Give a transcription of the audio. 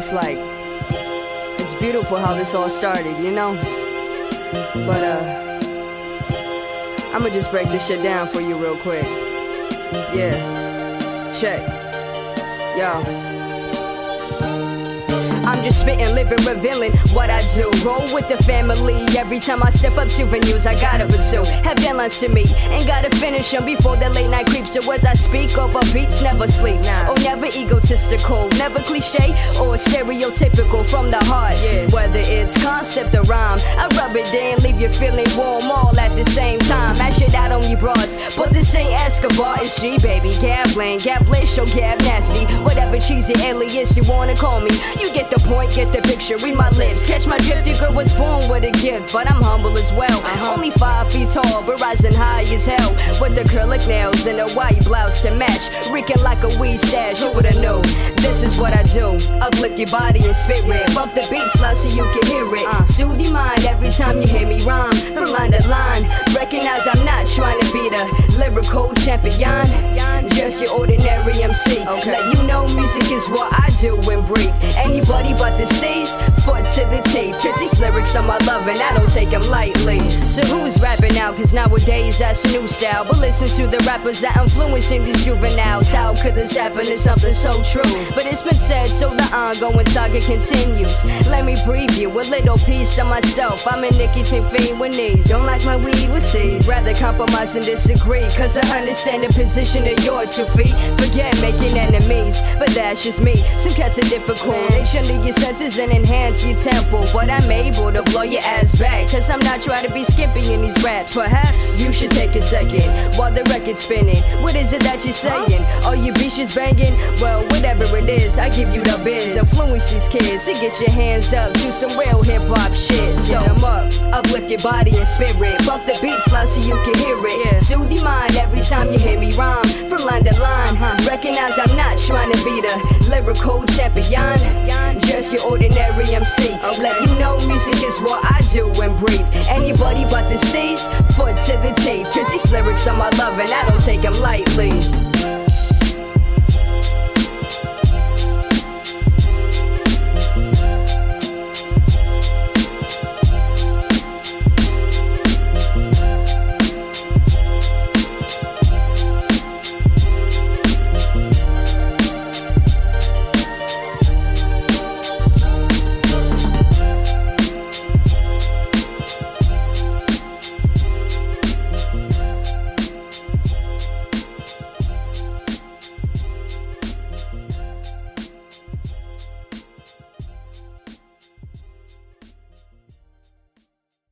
it's like, it's beautiful how this all started, you know? But, I'ma just break this shit down for you real quick. Yeah. Check. Yo. I'm just spitting, living, revealing what I do. Roll with the family every time I step up to venues. I gotta pursue, have deadlines to meet, and gotta finish them before the late night creeps. So as I speak over beats, never sleep. Oh, never egotistical, never cliche or stereotypical from the heart. Whether it's concept or rhyme, I rub it in, leave you feeling warm all at the same time. Mash it out on you broads, but this ain't Escobar, it's G, baby. Gambling, gablish or gab nasty, whatever cheesy alias you wanna call me. You get the point, get the picture, read my lips, catch my drift. Your girl was born with a gift, but I'm humble as well. Only 5 feet tall, but rising high as hell, with the acrylic nails and a white blouse to match, reeking like a weed stash. Who would've known? This is what I do. Uplift your body and spirit, bump the beats loud so you can hear it. Soothe your mind every time you hear me rhyme, from line to line. Recognize I'm not trying to be the lyrical champion, just your ordinary MC. Let you know music is what I do and breathe. Anybody but the stage, foot to the teeth. Cause these lyrics are my love and I don't take them lightly. So who's rapping now? Cause nowadays that's a new style. But listen to the rappers that influencing these juveniles. How could this happen? It's something so true, but it's been said, so the ongoing saga continues. Let me preview a little piece of myself. I'm a nicotine fiend with knees, don't like my weed with seeds. Rather compromise and disagree, cause I understand the position of your 2 feet. Forget making enemies, but that's just me. Some cats are difficult, they shouldn't your senses and enhance your tempo, but I'm able to blow your ass back, cause I'm not trying to be skippy in these raps. Perhaps you should take a second while the record's spinning. What is it that you're saying? Are your bitches banging? Well, whatever it is, I give you the biz. Influence these kids to get your hands up, do some real hip-hop shit. So uplift your body and spirit, bump the beats loud so you can hear it. Soothe your mind every time you hear me rhyme, from line to line. Recognize I'm not trying to be the lyrical champion, just your ordinary MC. Let you know music is what I do and breathe. Anybody but the stage, foot to the teeth. Cause these lyrics are my love and I don't take them lightly.